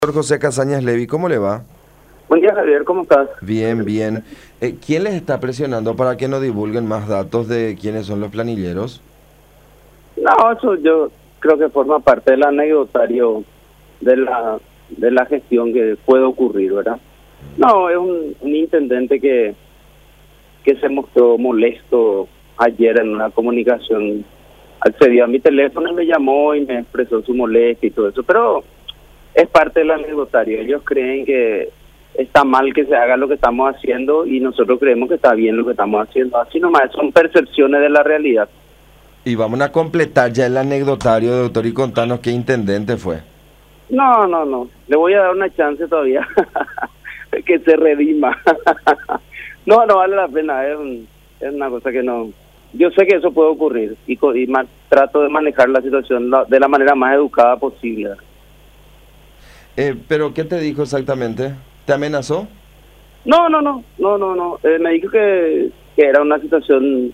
Doctor José Casañas Levy, ¿cómo le va? Buen día, Javier, ¿cómo estás? Bien, bien. ¿Quién les está presionando para que no divulguen más datos de quiénes son los planilleros? No, eso yo creo que forma parte del anecdotario de la gestión que puede ocurrir, ¿verdad? No, es un intendente que se mostró molesto ayer en una comunicación. Accedió a mi teléfono y me llamó y me expresó su molestia y todo eso, pero es parte del anecdotario. Ellos creen que está mal que se haga lo que estamos haciendo y nosotros creemos que está bien lo que estamos haciendo. Así nomás, son percepciones de la realidad. Y vamos a completar ya el anecdotario, doctor, y contarnos qué intendente fue. No. Le voy a dar una chance todavía que se redima. No vale la pena. Es una cosa que no. Yo sé que eso puede ocurrir y trato de manejar la situación de la manera más educada posible. ¿Pero qué te dijo exactamente? ¿Te amenazó? No. Me dijo que era una situación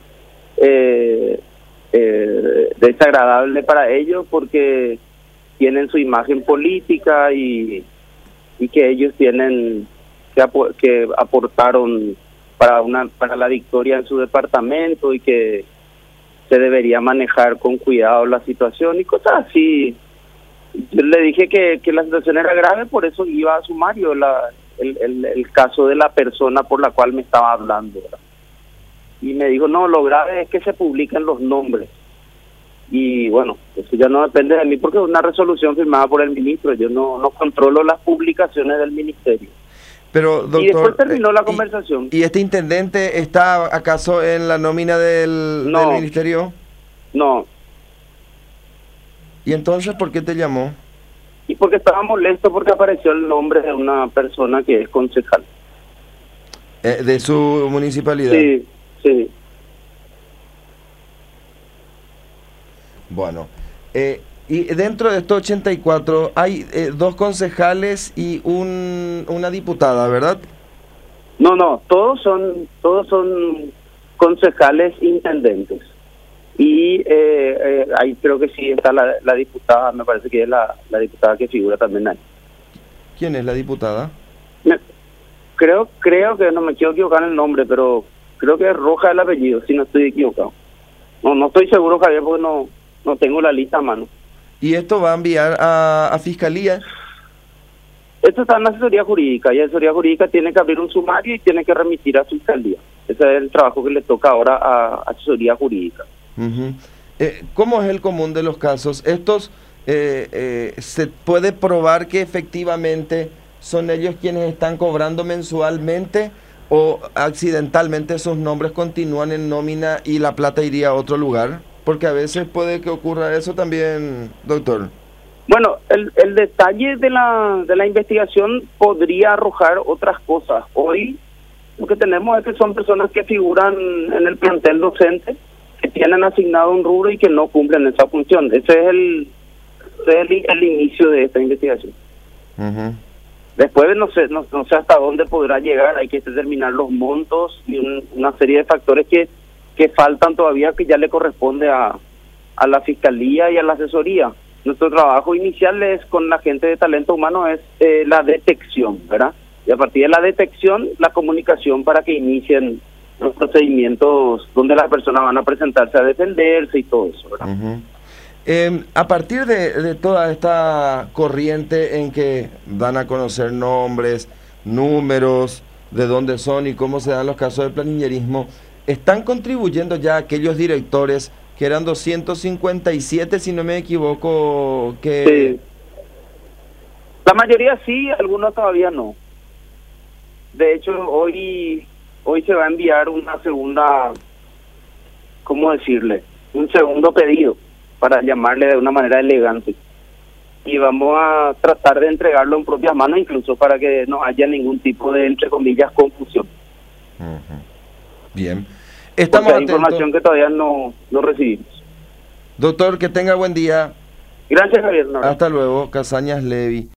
desagradable para ellos porque tienen su imagen política y que ellos tienen que aportaron para la victoria en su departamento y que se debería manejar con cuidado la situación y cosas así. Yo le dije que la situación era grave, por eso iba a sumario el caso de la persona por la cual me estaba hablando, ¿verdad? Y me dijo, no, lo grave es que se publiquen los nombres. Y bueno, eso ya no depende de mí porque es una resolución firmada por el ministro. Yo no controlo las publicaciones del ministerio. Pero, doctor, y después terminó la conversación. ¿Y este intendente está acaso en la nómina del ministerio? No. ¿Y entonces por qué te llamó? Y porque estaba molesto porque apareció el nombre de una persona que es concejal. ¿De su municipalidad? Sí. Bueno, y dentro de estos 84 hay dos concejales y una diputada, ¿verdad? No, todos son concejales intendentes. Y ahí creo que sí está la diputada, me parece que es la diputada que figura también ahí. ¿Quién es la diputada? Creo que no me quiero equivocar en el nombre, pero creo que es Roja el apellido, si no estoy equivocado. No estoy seguro, Javier, porque no tengo la lista a mano. ¿Y esto va a enviar a Fiscalía? Esto está en la asesoría jurídica, y la asesoría jurídica tiene que abrir un sumario y tiene que remitir a Fiscalía. Ese es el trabajo que le toca ahora a asesoría jurídica. ¿Cómo es el común de los casos? ¿Estos se puede probar que efectivamente son ellos quienes están cobrando mensualmente o accidentalmente sus nombres continúan en nómina y la plata iría a otro lugar? Porque a veces puede que ocurra eso también, doctor. Bueno, el detalle de la investigación podría arrojar otras cosas. Hoy lo que tenemos es que son personas que figuran en el plantel docente, que tienen asignado un rubro y que no cumplen esa función. Ese es el inicio de esta investigación. Después no sé hasta dónde podrá llegar, hay que determinar los montos y una serie de factores que faltan todavía, que ya le corresponde a la Fiscalía y a la asesoría. Nuestro trabajo inicial es con la gente de talento humano es la detección, ¿verdad? Y a partir de la detección, la comunicación para que inicien los procedimientos donde las personas van a presentarse a defenderse y todo eso, ¿verdad? A partir de toda esta corriente en que dan a conocer nombres, números, de dónde son y cómo se dan los casos de planillerismo, ¿están contribuyendo ya aquellos directores que eran 257, si no me equivoco? Sí. La mayoría sí, algunos todavía no. De hecho, hoy se va a enviar una segunda, ¿cómo decirle? Un segundo pedido, para llamarle de una manera elegante. Y vamos a tratar de entregarlo en propias manos, incluso para que no haya ningún tipo de, entre comillas, confusión. Bien. Estamos atentos. Información que todavía no recibimos. Doctor, que tenga buen día. Gracias, Javier. Hasta luego, Casañas Levy.